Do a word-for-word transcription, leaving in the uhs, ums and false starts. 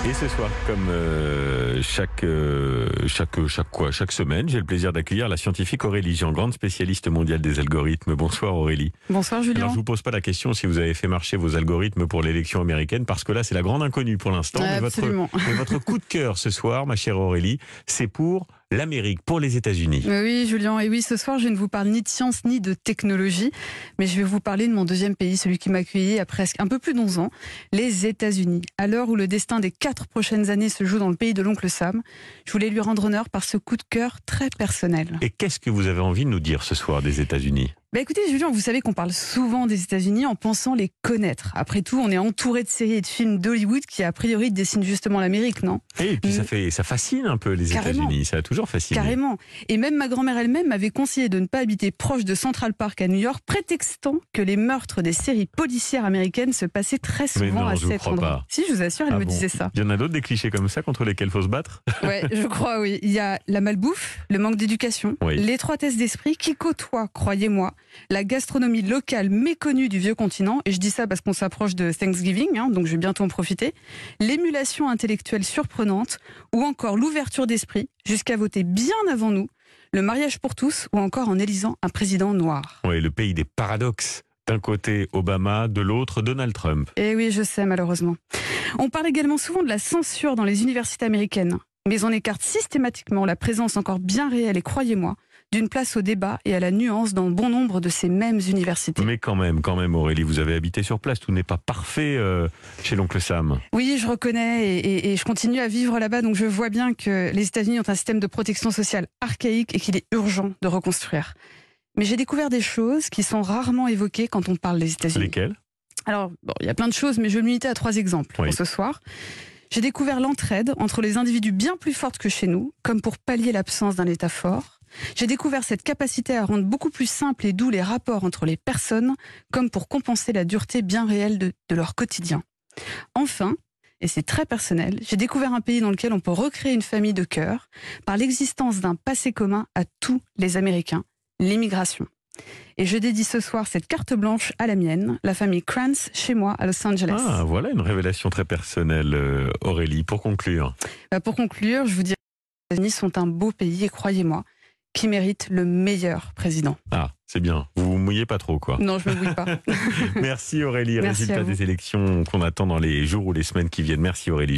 Et ce soir, comme euh, chaque, euh, chaque, chaque, quoi, chaque semaine, j'ai le plaisir d'accueillir la scientifique Aurélie Jean, grande spécialiste mondiale des algorithmes. Bonsoir Aurélie. Bonsoir Julien. Alors je vous pose pas la question si vous avez fait marcher vos algorithmes pour l'élection américaine, parce que là c'est la grande inconnue pour l'instant. Ouais, mais, votre, mais votre coup de cœur ce soir, ma chère Aurélie, c'est pour l'Amérique, pour les États-Unis. Oui Julien, et oui, ce soir je ne vous parle ni de science ni de technologie, mais je vais vous parler de mon deuxième pays, celui qui m'a accueilli il y a presque un peu plus d'onze ans, les États-Unis. À l'heure où le destin des quatre prochaines années se joue dans le pays de l'oncle Sam, je voulais lui rendre honneur par ce coup de cœur très personnel. Et qu'est-ce que vous avez envie de nous dire ce soir des États-Unis ? Bah écoutez Julien, vous savez qu'on parle souvent des États-Unis en pensant les connaître. Après tout, on est entouré de séries et de films d'Hollywood qui a priori dessinent justement l'Amérique, non ? Et puis ça, fait, ça fascine un peu les Carrément. États-Unis, ça a toujours fasciné. Carrément. Et même ma grand-mère elle-même m'avait conseillé de ne pas habiter proche de Central Park à New York, prétextant que les meurtres des séries policières américaines se passaient très souvent Mais non, à je vous cet crois endroit. pas. Si, je vous assure, elle Ah me bon. disait ça. Il y en a d'autres, des clichés comme ça contre lesquels il faut se battre ? Ouais, je crois, oui. Il y a la malbouffe, le manque d'éducation, Oui. l'étroitesse d'esprit qui côtoie, croyez-moi, la gastronomie locale méconnue du vieux continent, et je dis ça parce qu'on s'approche de Thanksgiving, hein, donc je vais bientôt en profiter, l'émulation intellectuelle surprenante, ou encore l'ouverture d'esprit, jusqu'à voter bien avant nous, le mariage pour tous, ou encore en élisant un président noir. Oui, le pays des paradoxes. D'un côté Obama, de l'autre Donald Trump. Eh oui, je sais, malheureusement. On parle également souvent de la censure dans les universités américaines, mais on écarte systématiquement la présence encore bien réelle, et croyez-moi, d'une place au débat et à la nuance dans bon nombre de ces mêmes universités. Mais quand même, quand même Aurélie, vous avez habité sur place, tout n'est pas parfait euh, chez l'oncle Sam. Oui, je reconnais et, et, et je continue à vivre là-bas, donc je vois bien que les États-Unis ont un système de protection sociale archaïque et qu'il est urgent de reconstruire. Mais j'ai découvert des choses qui sont rarement évoquées quand on parle des États-Unis. Lesquelles ? Alors, bon, il y a plein de choses, mais je vais me limiter à trois exemples Oui. pour ce soir. J'ai découvert l'entraide entre les individus bien plus fortes que chez nous, comme pour pallier l'absence d'un État fort. J'ai découvert cette capacité à rendre beaucoup plus simples et doux les rapports entre les personnes, comme pour compenser la dureté bien réelle de, de leur quotidien. Enfin, et c'est très personnel, j'ai découvert un pays dans lequel on peut recréer une famille de cœur par l'existence d'un passé commun à tous les Américains, l'immigration. Et je dédie ce soir cette carte blanche à la mienne, la famille Krantz, chez moi à Los Angeles. Ah, voilà une révélation très personnelle, euh, Aurélie. Pour conclure. Bah pour conclure, je vous dirais que les États-Unis sont un beau pays, et croyez-moi, qui mérite le meilleur président. Ah, c'est bien. Vous vous mouillez pas trop, quoi. Non, je me mouille pas. Merci Aurélie. Merci Résultat à vous. des élections qu'on attend dans les jours ou les semaines qui viennent. Merci Aurélie.